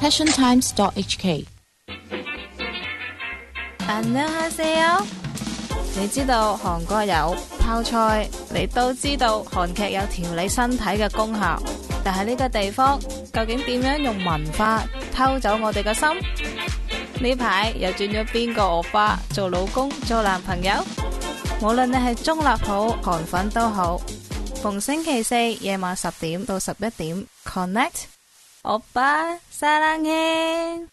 passiontimes.hk。 안녕하세요。你知道韓國有泡菜，你都知道韓劇有調理身體嘅功效，但係呢個地方究竟點樣用文化偷走我哋嘅心？呢排又轉咗邊個歐巴做老公做男朋友？無論你係中立好韓粉都好，逢星期四夜晚10點到11點 Connect 歐巴사랑해。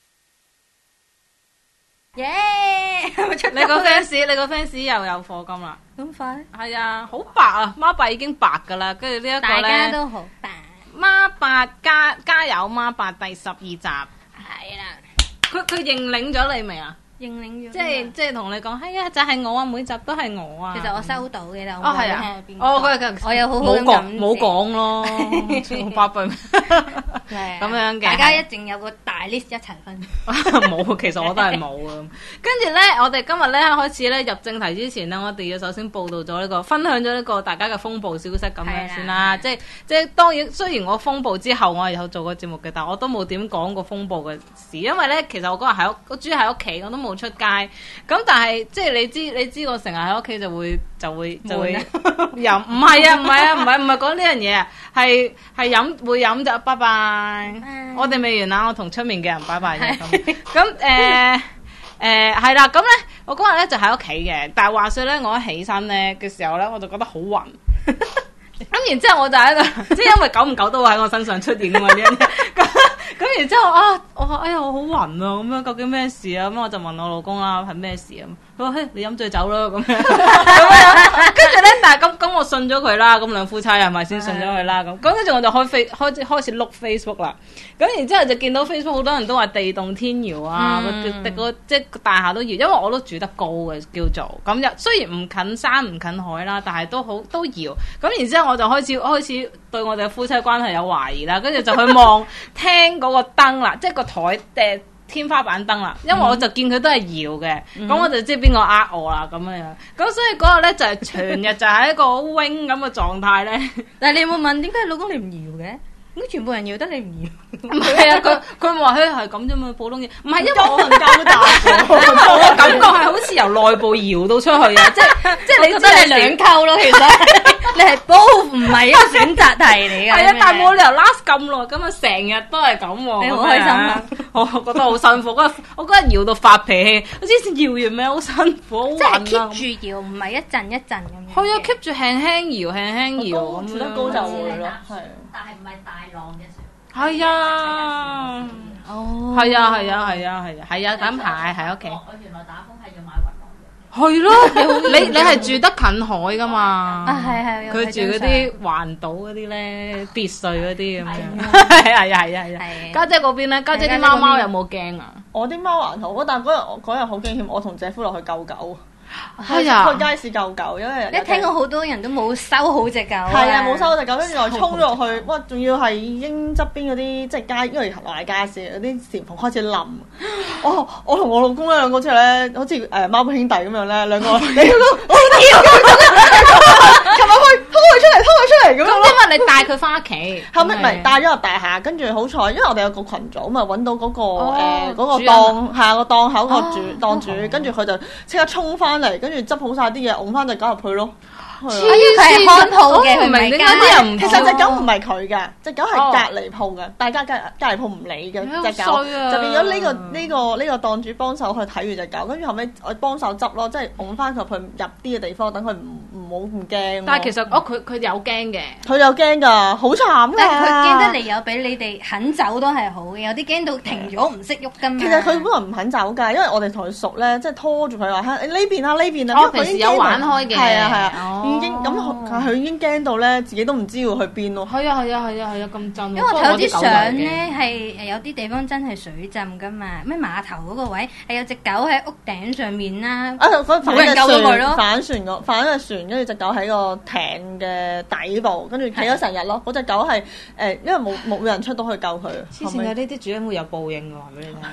耶！你個 fans 又有課金啦， 咁快？ 係啊，好白啊，孖八已經白噶啦，跟住呢一個咧， 大家都好白。 孖八加油孖八第12集，係啦。 佢認領咗你未啊？ 認領咗， 即係同你講，係啊，就係我啊，每集都係我啊。 其實我收到嘅啦， 哦係啊， 我有好好咁講，冇講咯，巴閉咁樣嘅。 大家一定有個大 list 一齊分。 冇，其實我都係冇啊。跟住咧，我哋今日咧開始咧入正題之前咧，我哋要首先報道咗呢個，分享咗呢個大家嘅風暴消息咁樣先啦。即係當然，雖然我風暴之後我係有做過節目嘅，但我都冇點講過風暴嘅事，因為咧其實我嗰日我主要喺屋企，我都冇出街。咁但係即係你知我成日喺屋企就會飲，唔係講呢樣嘢啊，係會飲就拜拜。我哋未完啊，我同出面嘅人拜拜啫。咁係啦，咁咧我嗰日咧就喺屋企嘅，但係話說咧我一起身咧嘅時候咧我就覺得好暈。咁然之後我就喺度，即係因為久唔久都會喺我身上出現㗎嘛呢樣嘢。咁然之後我話哎呀我好暈啊，咁樣究竟咩事啊？咁我就問我老公啦，係咩事啊？佢話嘿，你飲醉酒咯咁樣。跟住咧，但係咁我信咗佢啦，咁兩夫妻係咪先信咗佢啦？咁跟住我就開始碌 Facebook 啦。咁然之後就見到 Facebook 好多人都話地動天搖啊，即係大廈都搖，因為我都住得高嘅叫做咁。雖然唔近山唔近海啦，但係都搖。咁然之後我就開始對我哋嘅夫妻關係有懷疑啦，跟住就去望廳嗰個燈啦，即係個台天花板燈啦，因為我就見佢都係搖嘅，咁我就知邊個呃我啦咁樣。咁所以嗰日咧就係全日就係一個好 wing 咁嘅狀態咧。 但係你有冇問點解老公你唔搖嘅？咁全部人搖得你唔搖？ 唔係啊，佢話佢係咁啫嘛，普通嘢。唔係因為我能交大， 我感覺係好似由內部搖到出去啊！即係你覺得係兩溝咯，其實你係 both 唔係一個選擇題嚟嘅。 係啊，但係冇理由 last 咁耐，咁啊成日都係咁喎。 你好開心啊！ 我覺得好辛苦，我嗰日搖到發脾氣，我之前搖完咩好辛苦， 即係 keep 住搖，唔係一陣一陣咁樣。 係啊 ，keep 住輕輕搖，輕輕搖咁樣。 住得高就會咯，係。 但係唔係大浪嘅時候。係啊。哦。係啊，咁排喺屋企。 我原來打風係要買雲浪嘅。 係咯，你係住得近海噶嘛？ 啊係， 佢住嗰啲環島嗰啲咧，別墅嗰啲咁樣。係啊。家姐嗰邊咧，家姐啲貓有冇驚啊？ 我啲貓還好，但係嗰日好驚險，我同姐夫落去救狗。 係啊， 去街市救狗，因為你聽過好多人都冇收好隻狗。 係啊，冇收好隻狗，跟住又衝咗落去，哇！仲要係已經側邊嗰啲即係街，因為行街市嗰啲簷篷開始冧。我同我老公咧兩個之後咧，好似貓兄弟咁樣咧，兩個你都我跳，擒落去拖佢出嚟咁樣咯。 因為你帶佢翻屋企， 後尾咪帶咗入大廈，跟住好彩，因為我哋有個群組嘛，揾到嗰個嗰個檔係個檔口個檔主，跟住佢就即刻衝翻嚟，跟住執好晒啲嘢，擁翻隻狗入去咯。 佢係看鋪嘅，佢唔係點解啲人唔？ 其實隻狗唔係佢嘅，隻狗係隔離鋪嘅，大家隔離鋪唔理嘅隻狗，就變咗呢個檔主幫手去睇住隻狗，跟住後尾我幫手執咯，即係擁翻佢入啲嘅地方，等佢唔好唔驚。 但係其實佢有驚嘅， 佢有驚㗎，好慘㗎。 但係佢驚得嚟有俾你哋肯走都係好嘅，有啲驚到停咗唔識喐㗎嘛。 其實佢本來唔肯走㗎，因為我哋同佢熟咧，即係拖住佢話呢邊啊呢邊啊。 我平時有玩開嘅。 係啊。已經咁佢已經驚到咧，自己都唔知要去邊咯。 係啊咁震。 因為我睇啲相咧係有啲地方真係水浸噶嘛，咩碼頭嗰個位係有隻狗喺屋頂上面啦。 冇人救到佢咯。 反隻船，跟住隻狗喺個艇嘅底部，跟住企咗成日咯。嗰隻狗係因為冇人出到去救佢。 黐線嘅呢啲主人會有報應㗎，話俾你聽。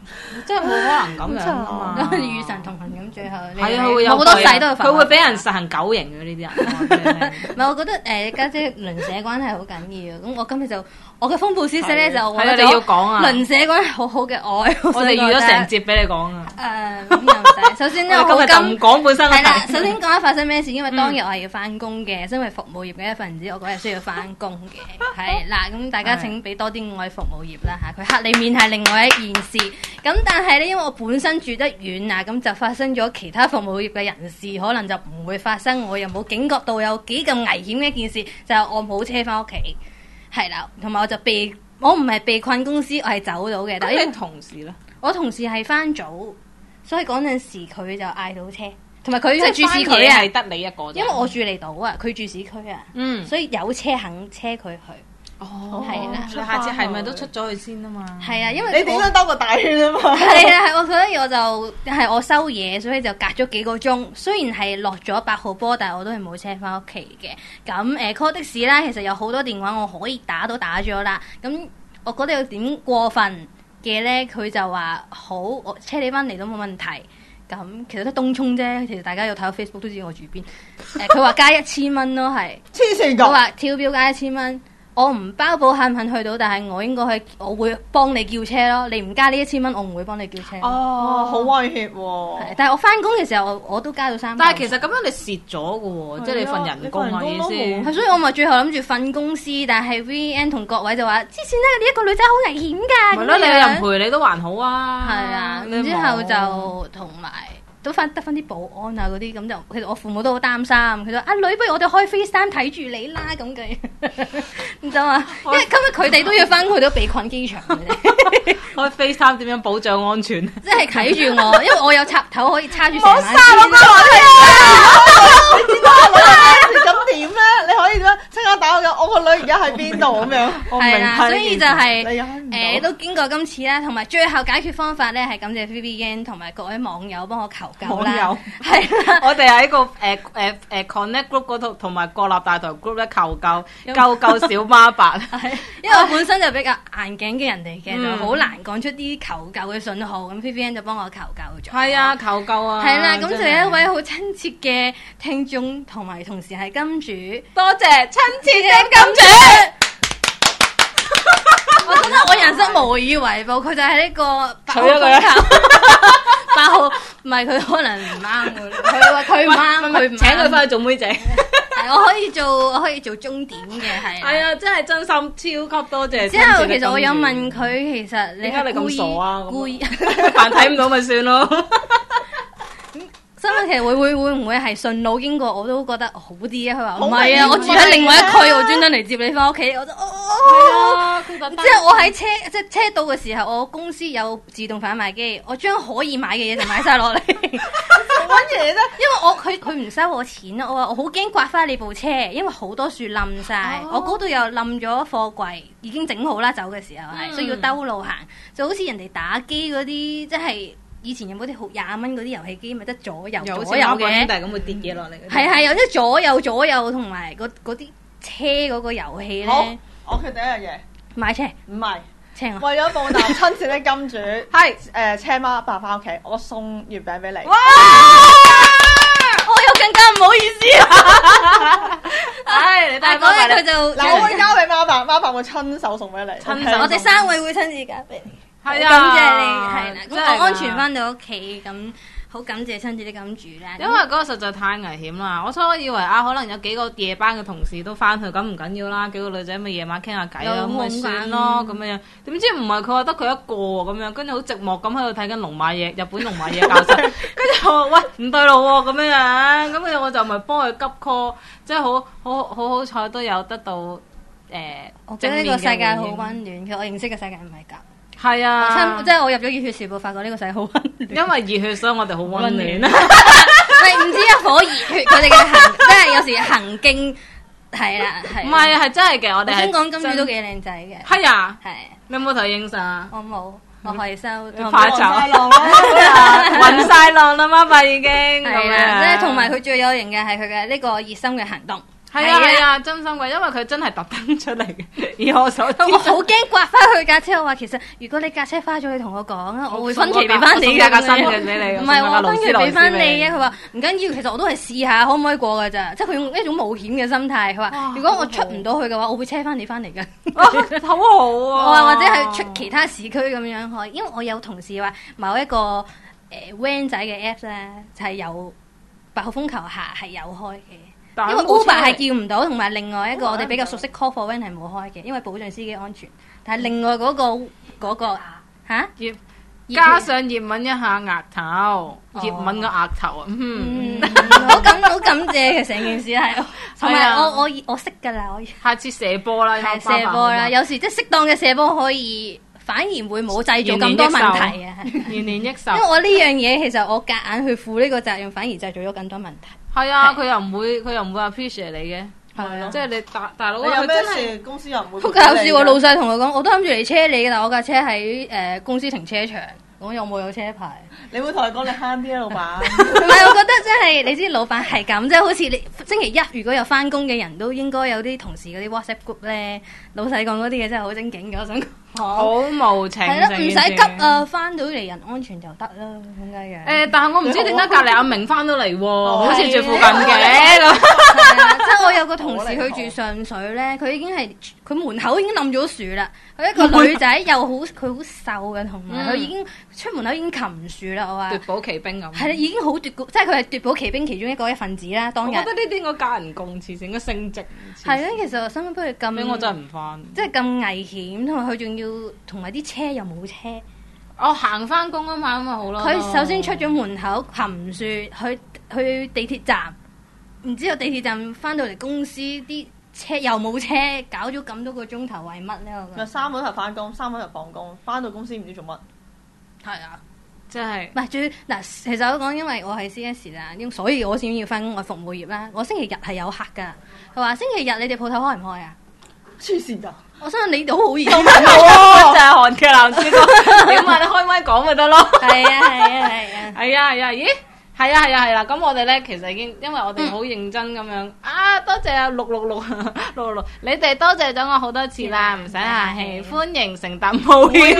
真係冇可能咁樣啊嘛！ 與神同行咁，最後係啊，佢會有好多世都要佢會俾人實行狗刑嘅呢啲人。 唔係，我覺得家姐鄰舍關係好緊要。咁我今日就我嘅風暴消息咧就係啊，你要講啊！ 鄰舍關係好好嘅愛， 我哋預咗成節俾你講啊！ 咁又唔使。首先咧， 我今日就唔講本身係啦。首先講下發生咩事，因為當日我係要翻工嘅，身為服務業嘅一份子，我嗰日需要翻工嘅。係啦，咁大家請俾多啲愛服務業啦嚇。佢黑你面係另外一件事。咁但係咧，因為我本身住得遠啊，咁就發生咗其他服務業嘅人士，可能就唔會發生。我又冇警覺到有幾咁危險嘅一件事，就係我冇車翻屋企。係啦，同埋我唔係被困公司，我係走到嘅。但係同事咧， 我同事係翻早，所以嗰陣時佢就嗌到車，同埋佢係住市區啊， 係得你一個。 因為我住離島啊，佢住市區啊，所以有車肯車佢去。 哦， 係啦， 你下次係咪都出咗去先啊嘛？ 係啊，因為你點樣兜個大圈啊嘛？ 係啊，係所以我就係我收嘢，所以就隔咗幾個鐘。雖然係落咗8號波，但係我都係冇車翻屋企嘅。咁call 的士啦，其實有好多電話我可以打都打咗啦。咁我覺得有點過分嘅咧，佢就話好，我車你翻嚟都冇問題。咁其實都東涌啫，其實大家有睇到 Facebook 都知我住邊。佢話加1000蚊咯，係黐線㗎！ 佢話跳表加1000蚊。我唔包保肯唔肯去到，但係我應該我會幫你叫車咯。你唔加呢1000蚊，我唔會幫你叫車。 哦，好威脅喎！ 但係我翻工嘅時候，我都加到300。 但係其實咁樣你蝕咗嘅喎，即係你份人工啊意思。 係，所以我咪最後諗住瞓公司，但係 VN 同各位就話：之前咧，你一個女仔好危險㗎。 係咯，你有人陪你都還好啊。 係啊，然之後就同埋。都得翻啲保安啊嗰啲咁就，其實我父母都好擔心。佢就阿女，不如我哋開 FaceTime 睇住你啦咁嘅，唔就啊？因為今日佢哋都要翻去到被困機場嘅。 開 FaceTime 點樣保障安全？ 即係睇住我，因為我有插頭可以叉住成晚。 冇嘥我個女，你知道我女咁點咧？你可以點樣即刻打我個女而家喺邊度咁樣？ 係啦，所以就係都經過今次啦，同埋最後解決方法咧係感謝 VVN 同埋各位網友幫我求救啦。係啦， 我哋喺個Connect Group 嗰度同埋國立大台 Group 咧求救，救小媽白。 因為我本身就比較硬頸嘅人嚟嘅，就好難講出啲求救嘅信號。咁 VVN 就幫我求救咗。係啊，求救啊！ 係啦，咁就有一位好親切嘅聽眾同埋同事係金主， 多謝親切嘅金主。 我覺得我人生無以為報，佢就係呢個8號風球。8號唔係佢可能唔啱嘅，佢話佢唔啱，佢唔請佢翻去做妹仔。 我可以做終點嘅，係。 係啊，真係真心超級多謝。 之後其實我有問佢，其實點解你咁傻啊？ 故意扮睇唔到咪算咯。 新聞其實會唔會係順路經過，我都覺得好啲啊！佢話唔係啊，我住喺另外一區，我專登嚟接你翻屋企，我就係啊，即係我喺車到嘅時候，我公司有自動販賣機，我將可以買嘅嘢就買晒落嚟。 乜嘢咧？ 因為佢唔收我錢啊！我話我好驚刮翻你部車，因為好多樹冧晒，我嗰度又冧咗貨櫃，已經整好啦，走嘅時候係需要兜路行，就好似人哋打機嗰啲，即係。以前有冇啲好20蚊嗰啲遊戲機，咪得左右嘅， 但係咁會跌嘢落嚟。 係有啲左右同埋嗰啲車嗰個遊戲咧。 好，我決定一樣嘢， 買車唔係車我。 為咗報答親切的金主， 係車媽爸翻屋企，我送月餅俾你。 哇！ 我又更加唔好意思啦。 唉，你帶翻佢就嗱，我會交俾媽爸，媽爸會親手送俾你。 我哋3位會親自交俾你。 係啊， 感謝你，係啦，咁我安全翻到屋企，咁好感謝親自啲金主啦。 因為嗰個實在太危險啦，我初以為可能有幾個夜班嘅同事都翻去，咁唔緊要啦，幾個女仔咪夜晚傾下偈啊，咁咪算咯，咁樣。點知唔係佢話得佢一個咁樣，跟住好寂寞咁喺度睇緊龍馬嘢，日本龍馬嘢教室，跟住我話喂唔對路喎，咁樣，咁我就咪幫佢急 call，即係好彩都有得到我覺得呢個世界好溫暖，其實我認識嘅世界唔係咁。 係啊， 即係我入咗熱血時報，發覺呢個世界好溫暖。 因為熱血，所以我哋好溫暖。 唔知一火熱血，佢哋嘅即係有時行徑係啦，係。唔係係真係嘅，我哋香港金主都幾靚仔嘅。 係啊， 係。 你有冇同影相啊？ 我冇，我害羞。 怕醜。暈晒浪啦，媽爸已經。 係啊，即係同埋佢最有型嘅係佢嘅呢個熱心嘅行動。 係啊，真心嘅，因為佢真係特登出嚟嘅，而我手頭我好驚刮翻佢架車，我話其實如果你架車花咗，你同我講啊，我會分期俾翻你嘅。 架新嘅俾你， 唔係我分期俾翻你啊！佢話唔緊要，其實我都係試下可唔可以過㗎咋，即係佢用一種冒險嘅心態。佢話如果我出唔到去嘅話，我會車翻你翻嚟㗎。 好好啊！ 或者係出其他市區咁樣開，因為我有同事話某一個van 仔嘅 apps 咧，就係有8號風球下係有開嘅。因為 Uber 係叫唔到，同埋另外一個我哋比較熟悉 Call for Van 係冇開嘅，因為保障司機安全。但係另外嗰個嚇， 加上葉問一下額頭，葉問個額頭啊， 好感謝嘅成件事係，同埋我識㗎啦，我下次射波啦， 係射波啦，有時即係適當嘅射波可以。反而會冇製造咁多問題啊！ 延年益壽。 因為我呢樣嘢其實我夾硬去負呢個責任，反而製造咗更多問題。 係啊，佢又唔會 appreciate 你嘅。 係咯， 即係你大佬， 你有咩事公司又唔會。 好搞笑喎！老細同我講，我都諗住嚟車你嘅，但我架車喺公司停車場，我有冇車牌？ 你會同佢講你慳啲啊，老闆。 唔係，我覺得真係你知老闆係咁，即係好似你星期一如果有翻工嘅人都應該有啲同事嗰啲 WhatsApp group 咧，老細講嗰啲嘢真係好正經嘅，我想講。 好無情， 係咯，唔使急啊，翻到嚟人安全就得啦，點解嘅？ 但係我唔知點解隔離阿明翻到嚟喎，好似住附近嘅咁。 即係我有個同事佢住上水咧，佢已經係佢門口已經冧咗樹啦。佢一個女仔又好，佢好瘦嘅，同埋佢已經出門口已經擒樹啦。我話奪寶奇兵咁。 係啦，已經好奪，即係佢係奪寶奇兵其中一份子啦。當日我覺得呢啲應該加人工，黐線應該升職。 係咧，其實我心諗不如咁。 俾我真係唔翻。 即係咁危險，同埋佢仲要同埋啲車又冇車。 我行翻工啊嘛，咁咪好咯。 佢首先出咗門口擒樹，去地鐵站，然之後地鐵站翻到嚟公司啲車又冇車，搞咗咁多個鐘頭為乜咧？我覺得 3個鐘頭翻工，3個鐘頭放工，翻到公司唔知做乜。 係啊， 真係。 唔係最嗱，其實我講，因為我係 CS 啦，所以我先要翻工，我服務業啦。我星期日係有客㗎。佢話星期日你哋鋪頭開唔開啊？ 黐線㗎！ 我相信你都好熱就係韓劇男主角，點啊？你開咪講咪得咯。 係啊！ 咦？係啊啦！咁我哋咧其實已經，因為我哋好認真咁樣啊，多謝啊666，你哋多謝咗我好多次啦，唔使客氣，歡迎乘搭冒險。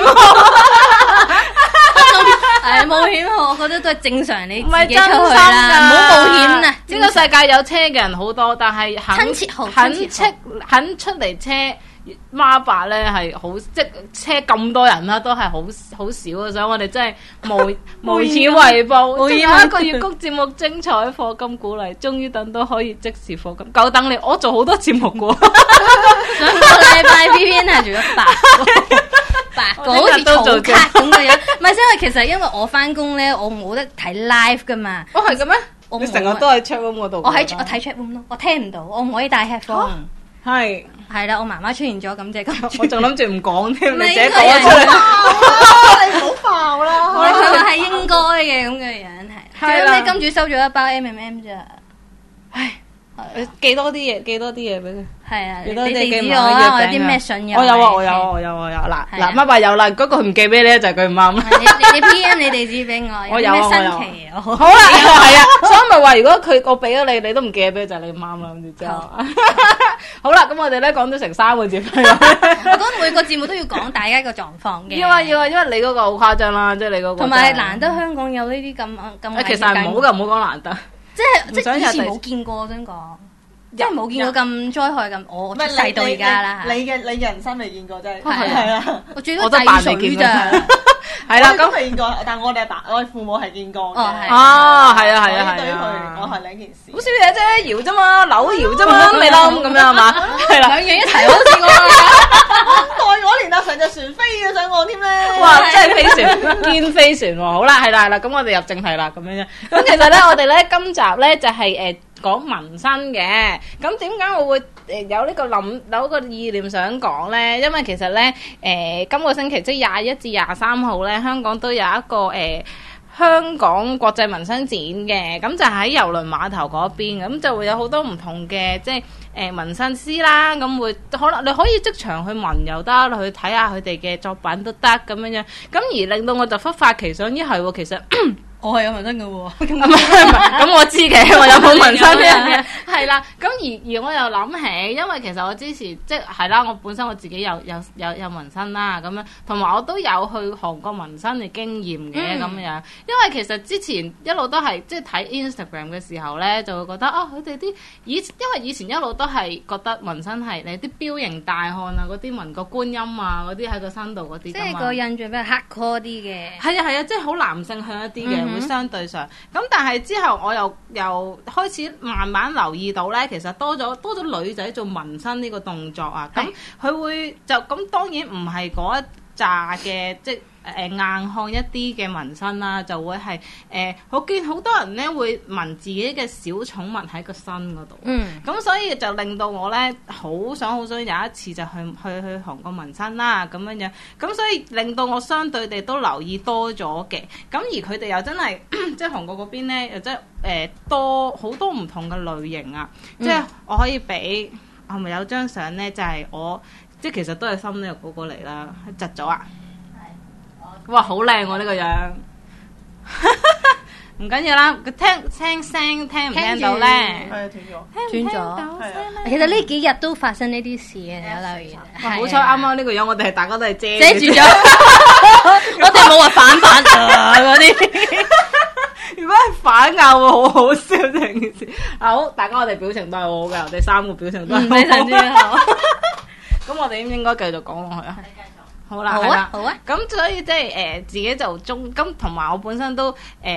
冒險，我覺得都係正常，你唔係自己出真心去啦，唔好冒險啊！ 呢個世界有車嘅人好多，但係親切號肯出嚟車孖爸咧係好，即係車咁多人啦，都係好少啊！所以我哋真係無以為報。仲有一個粵曲節目精彩課金鼓勵，終於等到可以即時課金，夠等你！我做好多節目嘅喎， 上個禮拜 VVN 係做咗8個，好似草卡咁嘅樣。唔係，因為我翻工咧，我冇得睇 live 噶嘛。 哦，係嘅咩？ 我你成日都喺 chat room 嗰度。 我睇 chat room 咯，我聽唔到，我唔可以戴 headphone。 係啦，我媽媽出現咗，咁即係我仲諗住唔講添，你自己應該講咗出嚟。 你唔好爆啦！ 佢話係應該嘅咁嘅樣係。最尾金主收咗一包 M&M 咋。唉， 寄多啲嘢俾佢。 係啊， 你地址我啊，我有啲咩信任？ 我有嗱，乜話有啦？嗰個唔寄俾你就係佢唔啱。 你 PM 你地址俾我，有咩新奇啊？ 好啦，係啊，所以咪話如果我俾咗你，你都唔寄俾佢就係你唔啱啦，咁就之後。好啦，咁我哋咧講咗成3個節目。 我覺得每個節目都要講大家個狀況嘅。 要啊，因為你嗰個好誇張啦，即係你嗰個。同埋難得香港有呢啲咁。 其實係唔好㗎，唔好講難得。 即係以前冇見過，我想講。即係冇見過咁災害咁，我出世到而家啦。 你人生未見過真係。 係啊，我最多都扮未見咋。係啦，咁未見過，但我哋我父母係見過嘅。 哦，係啊。 對於佢，我係兩件事。 好少嘢啫，搖啫嘛，扭搖啫嘛，未冧咁樣係嘛？係啦， 兩樣一齊好似我。 代我連搭成隻船飛咗上岸添咧。 哇！真係飛船，堅飛船喎。好啦，係啦，咁我哋入正題啦，咁樣啫。咁其實咧，我哋咧今集咧就係講民生嘅。咁點解我會有呢個意念想講咧？因為其實咧今個星期即係21至23號咧，香港都有一個香港國際民生展嘅，咁就喺郵輪碼頭嗰邊，咁就會有好多唔同嘅即係民生師啦，咁會可能你可以即場去聞又得，去睇下佢哋嘅作品都得咁樣樣，咁而令到我就忽發奇想，係喎，其實我係有紋身嘅喎， 唔係，咁我知嘅，我有冇紋身嘅？係啦，咁而我又諗起，因為其實我之前即係啦，我本身我自己有紋身啦，咁樣，同埋我都有去韓國紋身嘅經驗嘅咁樣。因為其實之前一路都係即係睇 Instagram 嘅時候咧，就會覺得佢哋啲因為以前一路都係覺得紋身係你啲彪形大漢啊，嗰啲紋個觀音啊，嗰啲喺個身度嗰啲， 即係個印象比較 hardcore 啲嘅。 係啊，即係好男性向一啲嘅，會相對上。咁但係之後我又開始慢慢留意到咧，其實多咗女仔做紋身呢個動作啊。咁佢會就咁，當然唔係嗰一紮嘅即係硬漢一啲嘅紋身啦，就會係我見好多人咧會紋自己嘅小寵物喺個身嗰度。咁所以就令到我咧好想有一次就去韓國紋身啦咁樣樣。咁所以令到我相對地都留意多咗嘅。咁而佢哋又真係即係韓國嗰邊咧，又真係多好多唔同嘅類型啊！即係我可以俾係咪有張相咧？就係我即係其實都係心呢個嗰個嚟啦，窒咗啊！哇，好靚喎呢個樣，唔緊要啦。佢聽聲聽唔聽到咧？ 係斷咗。 其實呢幾日都發生呢啲事嘅，有留意。 好彩啱啱呢個樣，我哋大家都係遮住咗，我哋冇話反嗰啲。 如果係反咬會好好笑成件事。好，大家我哋表情都係好好嘅，我哋三個表情都係非常之好。 咁我哋應唔應該繼續講落去啊？好啦， 好啊，好啊。 咁所以即係自己就咁，同埋我本身都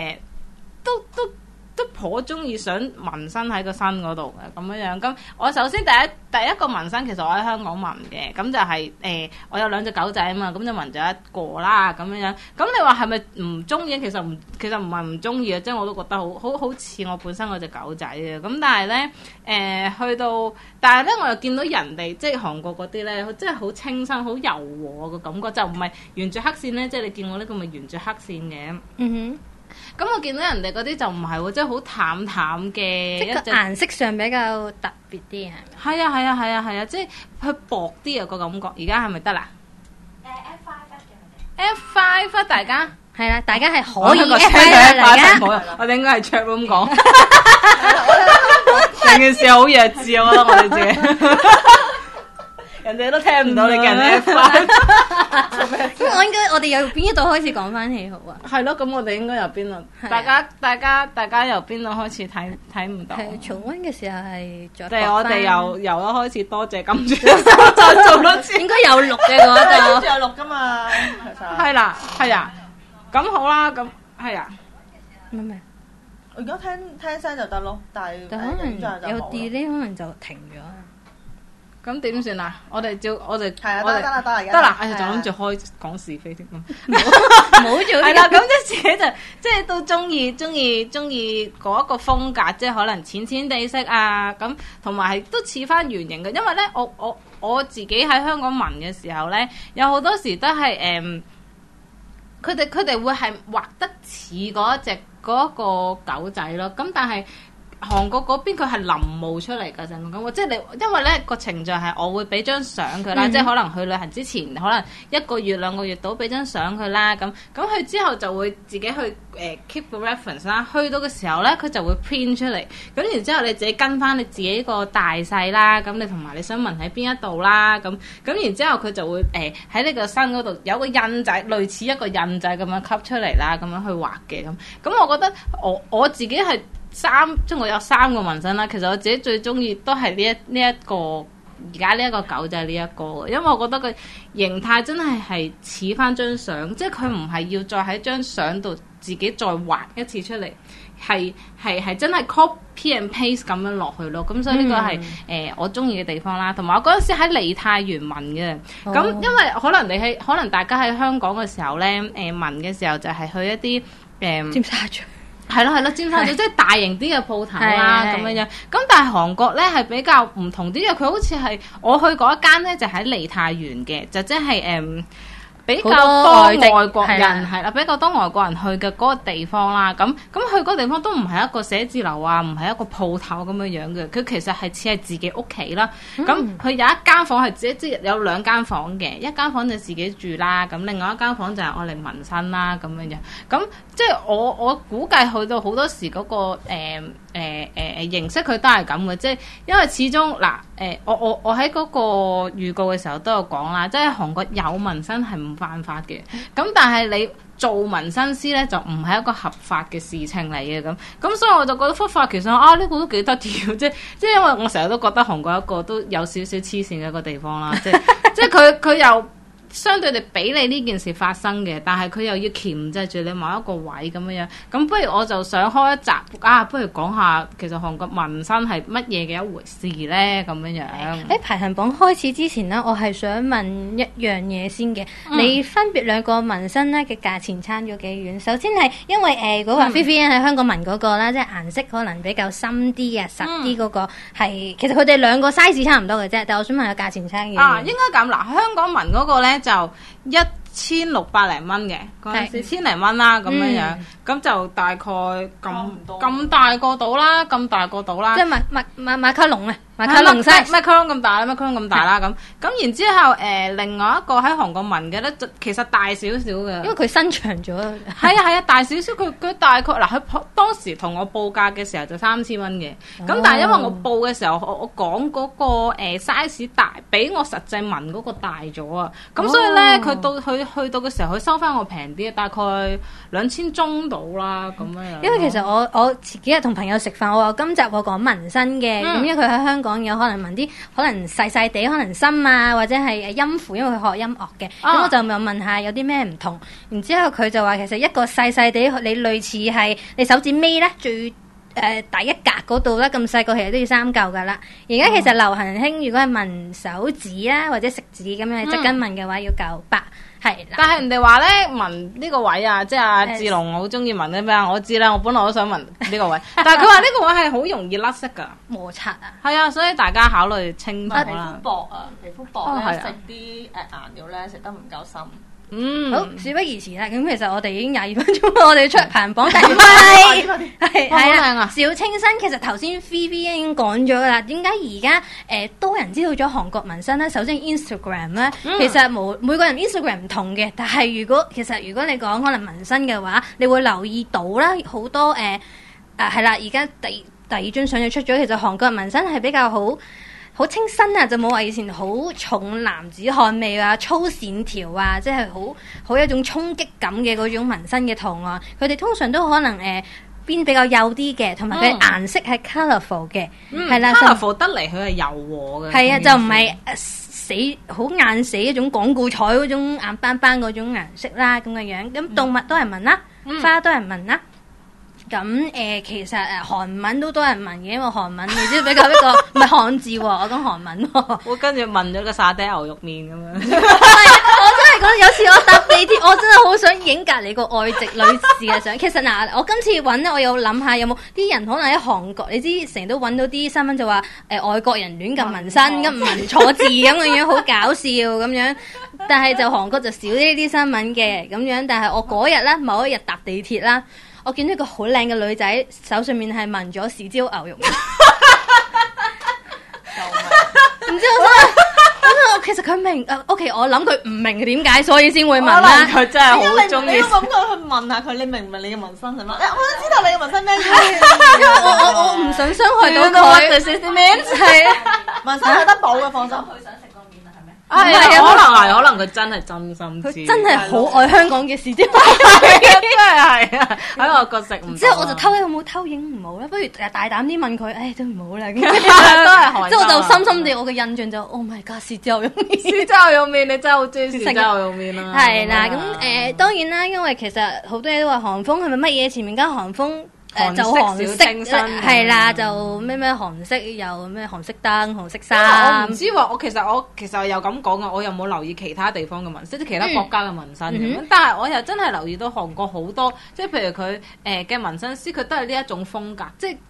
都頗中意想紋身喺個身嗰度嘅咁樣。咁我首先第一個紋身其實我喺香港紋嘅，咁就係我有兩隻狗仔啊嘛，咁就紋咗一個啦咁樣。咁你話係咪唔中意？其實唔係唔中意啊，即係我都覺得好似我本身嗰隻狗仔嘅。咁但係咧但係咧我又見到人哋即係韓國嗰啲咧，真係好清新、好柔和嘅感覺，就唔係沿住黑線咧。即係你見我呢個咪沿住黑線嘅。咁我見到人哋嗰啲就唔係喎，即係好淡嘅， 即係個顏色上比較特別啲，係咪？ 係啊，即係佢薄啲啊個感覺。而家係咪得啦？F5 大家係啦，大家係可以 F5 大家。 我哋應該係 chat room 講，成件事好弱智，我覺得我哋自己。人哋都聽唔到你嘅人 F5。 我哋由邊一度開始講翻起好啊？ 係咯，咁我哋應該由邊度？大家由邊度開始睇唔到？ 係重溫嘅時候係再。 即係我哋由一開始多謝金主，再做多次。 應該有錄嘅嗰度。 有錄噶嘛？ 係啦，係啊。咁好啦，咁係啊。 咩？ 我而家聽聲就得咯，但係可能有 delay，可能就停咗。 咁點算啊？我哋係啊，得啦，就諗住開講是非添。 唔好做。 係啦，咁即係自己就即係都中意嗰一個風格，即係可能淺地色啊，咁同埋係都似翻圓形嘅。因為咧，我自己喺香港紋嘅時候咧，有好多時都係佢哋會係畫得似嗰個狗仔咯。咁但係韓國嗰邊佢係臨摹出嚟㗎，成個咁，即係你，因為咧個程序係我會俾張相佢啦，即係可能去旅行之前，可能1個月2個月到俾張相佢啦，咁佢之後就會自己去keep 個 reference 啦，去到嘅時候咧佢就會 print 出嚟，咁然之後你自己跟翻你自己個大細啦，咁你同埋你想紋喺邊一度啦，咁然之後佢就會喺呢個身嗰度有個印仔，類似一個印仔咁樣吸出嚟啦，咁樣去畫嘅咁我覺得我自己係。即係我有3個紋身啦，其實我自己最中意都係呢一個而家呢一個狗仔呢一個，因為我覺得佢形態真係似翻張相，即係佢唔係要再喺張相度自己再畫一次出嚟，係真係 copy and paste 咁樣落去咯。咁所以呢個係我中意嘅地方啦。同埋我嗰陣時喺梨泰院紋嘅，咁因為可能大家喺香港嘅時候咧，紋嘅時候就係去一啲尖沙咀。 係咯，尖沙咀即係大型啲嘅鋪頭啦，咁樣樣。咁但係韓國咧係比較唔同啲，因為佢好似係我去嗰一間咧就喺梨泰院嘅，就即係比較好多多外籍外國人係啦係啦，比較多外國人去嘅嗰個地方啦。咁去嗰個地方都唔係一個寫字樓啊，唔係一個鋪頭咁樣樣嘅。佢其實係似係自己屋企啦。咁佢有一間房係即係有2間房嘅，一間房就自己住啦。咁另外一間房就係愛嚟紋身啦咁樣樣。咁即係我估計去到好多時嗰個形式佢都係咁嘅，即係因為始終嗱我喺嗰個預告嘅時候都有講啦，即係韓國有紋身係唔犯法嘅，咁但係你做紋身師咧就唔係一個合法嘅事情嚟嘅咁所以我就覺得忽發奇想呢個都幾得意，即係因為我成日都覺得韓國一個都有少少黐線嘅一個地方啦，即係佢又相對地俾你呢件事發生嘅，但係佢又要鉗制住你某一個位咁樣樣。咁不如我就想開一集不如講下其實韓國紋身係乜嘢嘅一回事咧咁樣樣。 喺排行榜開始之前呢，我係想問一樣嘢先嘅。你分別兩個紋身咧嘅價錢差咗幾遠？首先係因為嗰個菲菲喺香港紋嗰個啦，即係顏色可能比較深啲啊、實啲嗰個係，其實佢哋兩個 size 差唔多嘅啫。但係我想問下價錢差幾遠？ 應該咁嗱，香港紋嗰個咧就1600零蚊嘅，嗰陣時1000零蚊啦咁樣樣，咁就大概咁大個到啦，咁大個到啦， 即係馬卡龍啊，馬卡龍西 ，macaron 咁大啦，macaron咁大啦咁然之後另外一個喺韓國紋嘅咧，其實大少少嘅， 因為佢伸長咗。 係啊，大少少，佢大概嗱，佢當時同我報價嘅時候就3000蚊嘅，咁但係因為我報嘅時候我講嗰個size 大，比我實際紋嗰個大咗啊，咁所以咧佢去到嘅時候，佢收翻我平啲，大概2000中到啦咁樣。 因為其實我前幾日同朋友食飯，我話今集我講紋身嘅，咁因為佢喺香港有可能紋啲可能細細地，可能深啊，或者係音符，因為佢學音樂嘅，咁我就問下有啲咩唔同。然之後佢就話其實一個細細地，你類似係你手指尾咧最第一格嗰度咧咁細個，其實都要3嚿噶啦。而家其實流行興，如果係紋手指啦或者食指咁樣側根紋嘅話，要900。係啦， 但係人哋話咧紋呢個位啊，即係阿志龍好中意紋啲咩啊？我知啦，我本來都想紋呢個位，但係佢話呢個位係好容易甩色㗎， 摩擦啊。 係啊，所以大家考慮清楚皮膚啦。 薄啊，皮膚薄咧係啊食啲顏料咧食得唔夠深。 好，事不宜遲啦。咁其實我哋已經22分鐘啦，我哋出排行榜第一位係哇好靚啦， 啊小清新。其實頭先 VV 已經講咗啦。點解而家多人知道咗韓國紋身咧？首先 Instagram 咧，其實每個人 Instagram 唔同嘅，但係如果你講可能紋身嘅話，你會留意到啦，好多係啦。而家第二張相就出咗，其實韓國紋身係比較好清新啊，就冇話以前好重男子漢味啊、粗線條啊，即係好有一種衝擊感嘅嗰種紋身嘅圖案。佢哋通常都可能邊比較幼啲嘅，同埋佢顏色係 colourful 嘅，係啦 ，colourful 得嚟佢係柔和嘅， 係啊，就唔係好硬死一種廣告彩嗰種硬斑斑嗰種顏色啦咁嘅樣。咁動物都係紋啦，花都係紋啦。咁其實韓文都多人紋嘅，因為韓文你知比較一個唔係漢字喎，我講韓文喎。 我跟住問咗個沙爹牛肉麵咁樣。 我真係覺得有次我搭地鐵，我真係好想影隔離個外籍女士嘅相。其實嗱，我今次揾咧，我有諗下有冇啲人可能喺韓國，你知成日都揾到啲新聞就話外國人亂咁紋身，咁唔紋錯字咁嘅樣，好搞笑咁樣。但係就韓國就少呢啲新聞嘅咁樣。但係我嗰日咧，某一日搭地鐵啦。我見到一個好靚嘅女仔，手上面係紋咗豉椒牛肉麵。唔知我其實佢明，OK， 我諗佢唔明點解，所以先會問啦。 佢真係好中意。 你咁佢去問下佢，你明唔明你嘅紋身係乜？我都知道你嘅紋身咩嘅。 因為我唔想傷害到佢。係啊， 紋身有得補嘅，放心。 佢想食個麵啊，係咪？ 可能佢真係真心知， 佢真係好愛香港嘅豉椒。 係啊，喺外國食唔到。 之後我就偷有冇偷影唔好啦，不如大膽啲問佢，都唔好啦。 都係韓。 之後我就深深地我嘅印象就 ，Oh my god，豉椒肉麵。 豉椒牛肉麵你真係好中意豉椒牛肉麵啦。 係啦，咁當然啦，因為其實好多嘢都話韓風係咪乜嘢？前面加韓風。就韓色係啦，就咩韓色又咩韓色燈、韓色衫。 我唔知喎，我其實又咁講嘅，我又冇留意其他地方嘅紋身，即係其他國家嘅紋身咁。但係我又真係留意到韓國好多，即係譬如佢嘅紋身師，佢都係呢一種風格，即係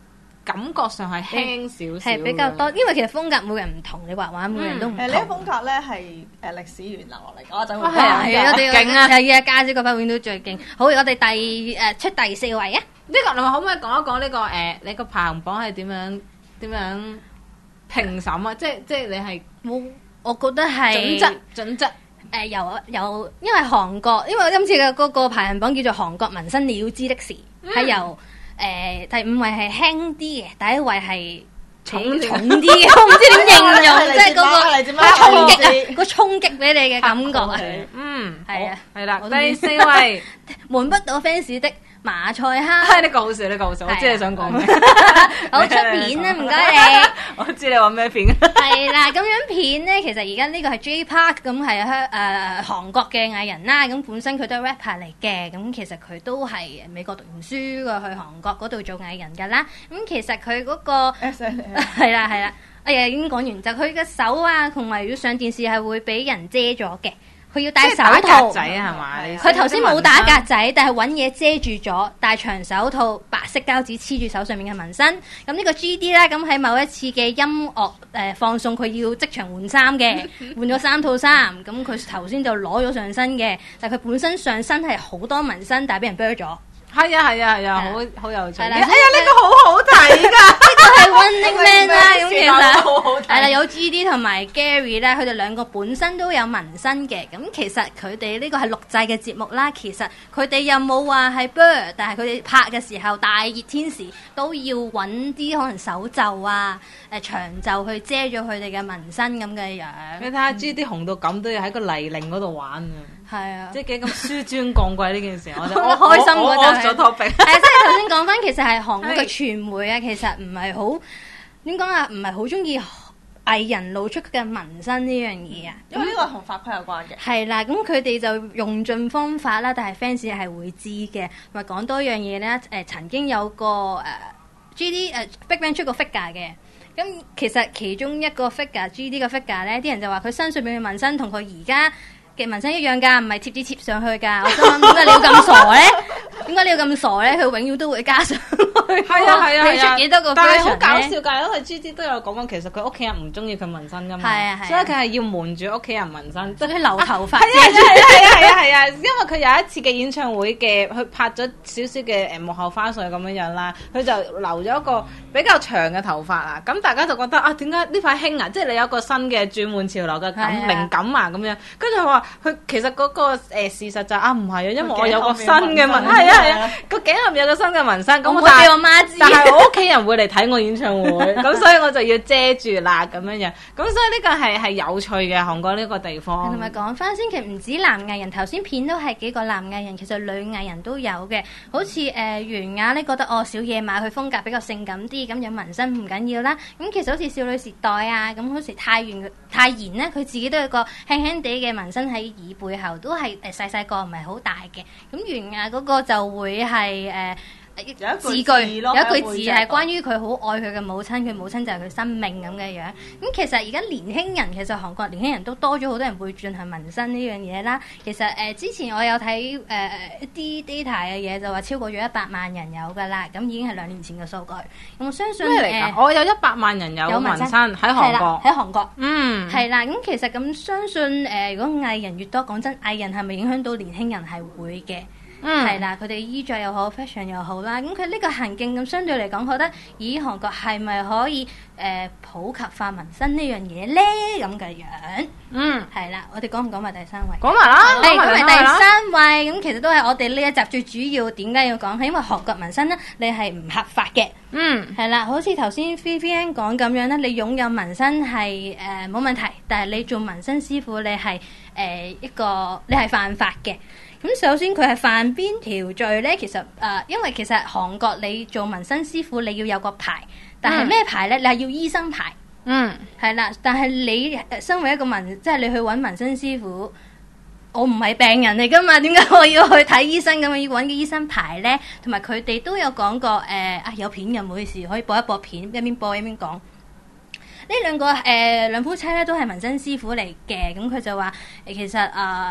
感覺上係輕少少， 係比較多，因為其實風格每個人唔同，你畫畫每個人都唔同。 呢個風格咧係歷史源流落嚟，我陣會係啊，係啊，我哋勁啊係啊，家姐個筆本都最勁。好，我哋出第4位啊！ 呢個你可唔可以講一講呢個你個排行榜係點樣評審啊？即係你係我覺得係準則。 由因為韓國，因為今次嘅嗰個排行榜叫做韓國紋身了知的事，係由第5位係輕啲嘅，第1位係重啲嘅，我唔知點形容，即係嗰個衝擊啊，個衝擊俾你嘅感覺啊，係啊， 係啦，第4位瞞不到 fans 的馬賽克， 呢個好笑，我知你想講咩， 好出片啊，唔該你。 我知你話咩片。 係啦，咁樣片咧，其實而家呢個係 J Park，咁係韓國嘅藝人啦，咁本身佢都係 rapper 嚟嘅，咁其實佢都係美國讀完書嘅，去韓國嗰度做藝人㗎啦。咁其實佢嗰個係啦，哎呀已經講完，就佢嘅手啊同埋要上電視係會俾人遮咗嘅。佢要戴手套仔係嘛？ 佢頭先冇打格仔，但係揾嘢遮住咗，戴長手套，白色膠紙黐住手上面嘅紋身。咁呢個 GD 咧，咁喺某一次嘅音樂放送，佢要即場換衫嘅，換咗3套衫。咁佢頭先就攞咗上身嘅，但係佢本身上身係好多紋身，但係俾人 blur 咗。 係啊，好有趣。 係啦， 哎呀，呢個好好睇㗎。 係 Running Man 啦，咁其實係啦，有 GD 同埋 Gary 咧，佢哋兩個本身都有紋身嘅。咁其實佢哋呢個係錄製嘅節目啦。其實佢哋又冇話係 blur，但係佢哋拍嘅時候大熱天時都要揾啲可能手袖啊、長袖去遮咗佢哋嘅紋身咁嘅樣。 你睇下 GD 紅到咁都要喺個泥濘嗰度玩啊！ 係啊， 即係幾咁紆尊降貴呢件事，我好開心嗰陣。 咗 topic。 係即係頭先講翻，其實係韓國嘅傳媒啊，其實唔係好點講啊，唔係好中意藝人露出佢嘅紋身呢樣嘢啊。 因為呢個係同法規有關嘅。 係啦，咁佢哋就用盡方法啦，但係 fans 係會知嘅。同埋講多樣嘢咧，曾經有個GD BigBang 出過 figure 嘅。咁其實其中一個 figure GD 嘅 figure 咧，啲人就話佢身上邊嘅紋身同佢而家嘅紋身一樣㗎，唔係貼紙貼上去㗎。我心諗點解你要咁傻咧？點解你要咁傻咧？佢永遠都會加上去。 係啊， 你出幾多個 version 但係好搞笑㗎，因為 GD 都有講過，其實佢屋企人唔中意佢紋身㗎嘛。 係啊， 所以佢係要瞞住屋企人紋身， 即係留頭髮。 係啊，因為佢有一次嘅演唱會嘅，佢拍咗少少嘅幕後花絮咁樣啦，佢就留咗一個比較長嘅頭髮啦。咁大家就覺得啊，點解呢塊興啊？即係你有一個新嘅轉換潮流嘅靈感啊咁樣。跟住佢話佢其實嗰個事實就唔係啊，因為我有個新嘅紋，係啊，個頸後面有個新嘅紋身。咁我會俾我媽知。 但係我屋企人會嚟睇我演唱會，咁所以我就要遮住啦咁樣樣。咁所以呢個係有趣嘅韓國呢個地方。 同埋講翻先，其實唔止男藝人，頭先片都係幾個男藝人，其實女藝人都有嘅。好似袁雅呢覺得小野馬佢風格比較性感啲，咁有紋身唔緊要啦。咁其實好似少女時代啊，咁好似泰妍呢，佢自己都有個輕輕地嘅紋身喺耳背後，都係細個唔係好大嘅。咁袁雅嗰個就會係字句有一句字係關於佢好愛佢嘅母親，佢母親就係佢生命咁嘅樣。咁其實而家年輕人，其實韓國年輕人都多咗好多人會進行紋身呢樣嘢啦。其實之前我有睇一啲 data 嘅嘢，就話超過咗100萬人有㗎啦。咁已經係2年前嘅數據。我相信咩嚟㗎？我有100萬人有紋身喺韓國， 喺韓國。係啦。 咁其實咁相信如果藝人越多，講真，藝人係咪影響到年輕人係會嘅？係啦，佢哋衣着又好 fashion 又好啦，咁佢呢個行徑咁相對嚟講，覺得咦韓國係咪可以普及化紋身呢樣嘢咧咁嘅樣？係啦，我哋講唔講埋第3位？ 講埋啦， 講埋第3位，咁其實都係我哋呢一集最主要點解要講，係因為韓國紋身咧，你係唔合法嘅。係啦，好似頭先 VVN 講咁樣咧，你擁有紋身係冇問題，但係你做紋身師傅，你係你係犯法嘅。咁首先佢係犯邊條罪呢？其實因為其實韓國你做紋身師傅你要有個牌，但係咩牌呢？你係要醫生牌。係啦，但係你身為一個即係你去揾紋身師傅，我唔係病人嚟噶嘛？點解我要去睇醫生咁樣要揾個醫生牌呢？同埋佢哋都有講過有片嘅，唔好意思，可以播一播片，一邊播一邊講。呢兩夫妻咧都係紋身師傅嚟嘅，咁佢就話其實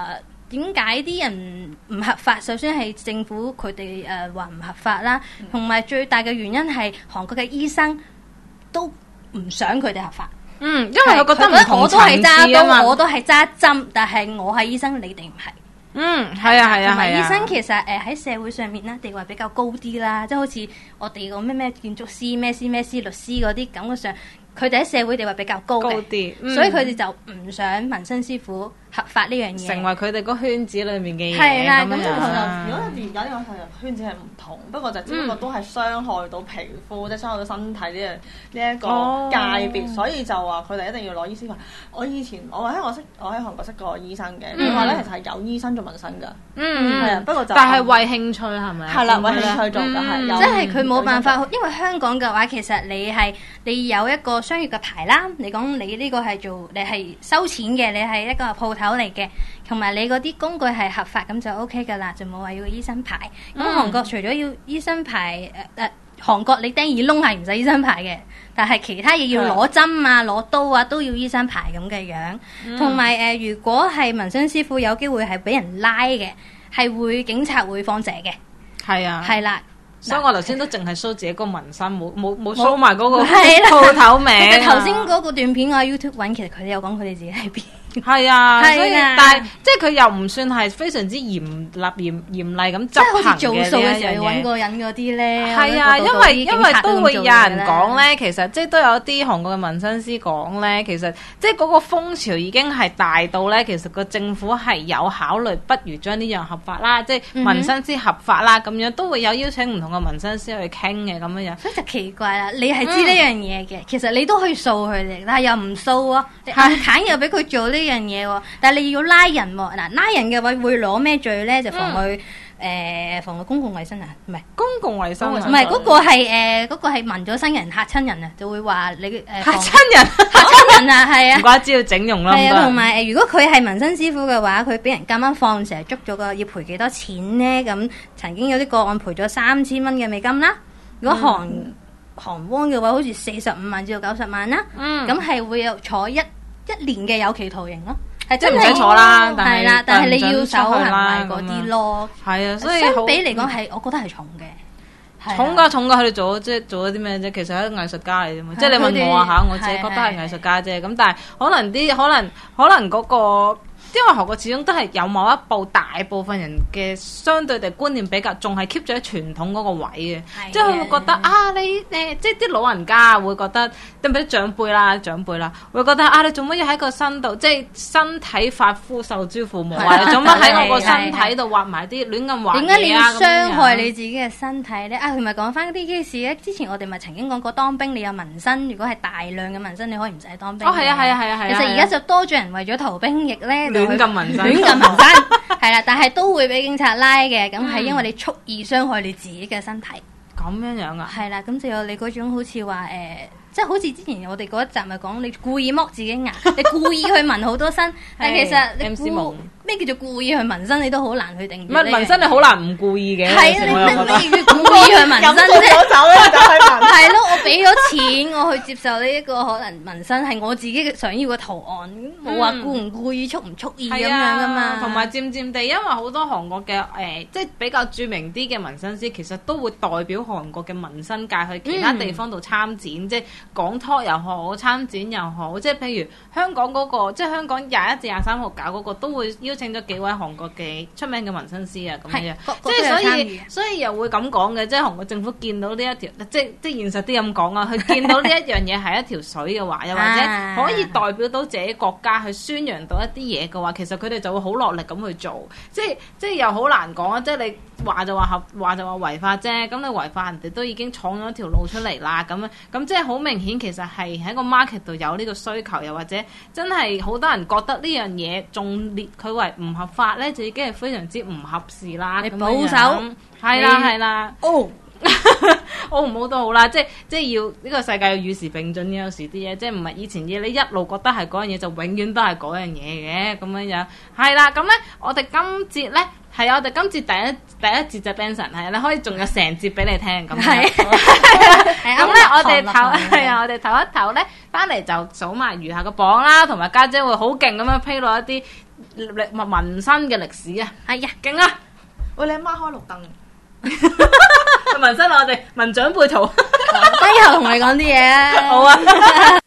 點解啲人唔合法？首先係政府佢哋話唔合法啦，同埋最大嘅原因係韓國嘅醫生都唔想佢哋合法。 因為佢覺得唔同我都係揸刀， 層次啊嘛我都係揸針，但係我係醫生，你哋唔係。 係啊， 同埋醫生其實喺社會上面咧地位比較高啲啦，即係好似我哋個咩建築師、咩師、律師嗰啲感覺上，佢哋喺社會地位比較高啲， 所以佢哋就唔想紋身師傅合法呢樣嘢， 成為佢哋個圈子裏面嘅嘢。 係啦，咁如果而家呢個圈子係唔同，不過就只不過都係傷害到皮膚，即係傷害到身體呢一個界別，所以就話佢哋一定要攞醫師牌。我喺韓國識過醫生嘅，佢話咧其實係有醫生做紋身㗎，係啊，不過就但係為興趣係咪？ 係啦，為興趣做㗎係， 即係佢冇辦法，因為香港嘅話，其實你有一個商業嘅牌啦，你講你呢個係你係收錢嘅，你係一個鋪頭嚟嘅，同埋你嗰啲工具係合法咁就 OK 㗎啦，就冇話要個醫生牌。咁韓國除咗要醫生牌，韓國你釘耳窿係唔使醫生牌嘅，但係其他嘢要攞針啊、攞刀啊都要醫生牌咁嘅樣。同埋如果係紋身師傅有機會係俾人拉嘅，係警察會放謝嘅。 係啊， 係啦。 所以我頭先都淨係 show 自己個紋身，冇 show 埋嗰個鋪頭名。 其實頭先嗰個段片我喺 YouTube 揾，其實佢哋有講佢哋自己喺邊。 係啊，所以但係即係佢又唔算係非常之嚴厲咁執行嘅呢一樣嘢。 即係好似做數嘅時候要揾個人嗰啲咧。 係啊，因為都會有人講咧，其實即係都有啲韓國嘅紋身師講咧，其實即係嗰個風潮已經係大到咧，其實個政府係有考慮，不如將呢樣合法啦，即係紋身師合法啦，咁樣都會有邀請唔同嘅紋身師去傾嘅咁樣。 所以就奇怪啦，你係知呢樣嘢嘅，其實你都可以訴佢哋，但係又唔訴喎，你硬砍又俾佢做呢樣嘢喎，但係你要拉人喎，嗱拉人嘅話會攞咩罪咧？就妨礙公共衛生啊，唔係公共衛生， 唔係嗰個係紋咗新人嚇親人啊，就會話你嚇親人啊，係啊， 唔怪之要整容啦。 係啊，同埋如果佢係紋身師傅嘅話，佢俾人咁啱放蛇捉咗個，要賠幾多錢咧？咁曾經有啲個案賠咗3000蚊嘅美金啦。如果韓圜嘅話，好似45萬至到90萬啦。咁係會有坐一年嘅有期徒刑咯。係真係唔使坐啦，係啦，但係你要守行為嗰啲咯。 係啊，所以相比嚟講係，我覺得係重嘅。 重㗎，佢哋做咗啲咩啫？其實係藝術家嚟啫嘛。即係你問我啊嚇，我自己覺得係藝術家啫。咁但係可能嗰個。因為韓國始終都係有某一大部分人嘅相對地觀念比較仲係 keep 咗喺傳統嗰個位嘅，即係佢會覺得即係啲老人家會覺得，特別啲長輩啦，會覺得你做乜要喺個身度，即係身體髮膚受諸父母啊？你做乜喺我個身體度畫埋啲亂咁畫嘢啊？ 點解你要傷害你自己嘅身體咧？同埋講翻啲事咧，之前我哋咪曾經講過當兵你有紋身，如果係大量嘅紋身，你可以唔使當兵。 係啊。 其實而家就多咗人為咗逃兵役咧。 亂咁紋身， 係啦，但係都會俾警察拉嘅，咁係因為你蓄意傷害你自己嘅身體。 咁樣啊？ 係啦，咁就有你嗰種好似話即係好似之前我哋嗰一集咪講，你故意剝自己牙，你故意去紋好多身，但其實你咩叫做故意去紋身，你都好難去定義。 唔係紋身，你好難唔故意嘅。 係啊，你咩叫故意去紋身啫？係咯，我俾咗錢，我去接受呢一個可能紋身係我自己想要嘅圖案，冇話故唔故意、蓄唔蓄意咁樣噶嘛。 同埋漸漸地，因為好多韓國嘅即係比較著名啲嘅紋身師，其實都會代表韓國嘅紋身界去其他地方度參展，即係講 talk 又好，參展又好，即係譬如香港嗰個，即係香港21至23號搞嗰個，都會邀請咗幾位韓國嘅出名嘅紋身師啊，咁樣，即係所以又會咁講嘅，即係韓國政府見到呢一條，即係現實啲咁講啊，佢見到呢一樣嘢係一條水嘅話，又或者可以代表到自己國家去宣揚到一啲嘢嘅話，其實佢哋就會好落力咁去做，即係又好難講啊！即係你話就話違法啫，咁你違法人哋都已經闖咗條路出嚟啦，咁即係好明顯其實係喺個 market 度有呢個需求，又或者真係好多人覺得呢樣嘢仲列佢為唔合法咧，就已經係非常之唔合時啦。 你保守係啦。 好唔好都好啦，即係要呢個世界要與時並進，有時啲嘢即係唔係以前嘢，你一路覺得係嗰樣嘢就永遠都係嗰樣嘢嘅咁樣樣。係啦，咁咧我哋今節咧係我哋今節第一節就 Benson 係你可以仲有成節俾你聽咁樣。咁咧我哋我哋唞一唞咧，翻嚟就數埋餘下嘅榜啦，同埋家姐會好勁咁樣披露一啲民生嘅歷史啊！ 係呀， 勁啊！ 喂，你阿媽開綠燈。 民生我哋民長輩圖， 低後同你講啲嘢啊。 好啊。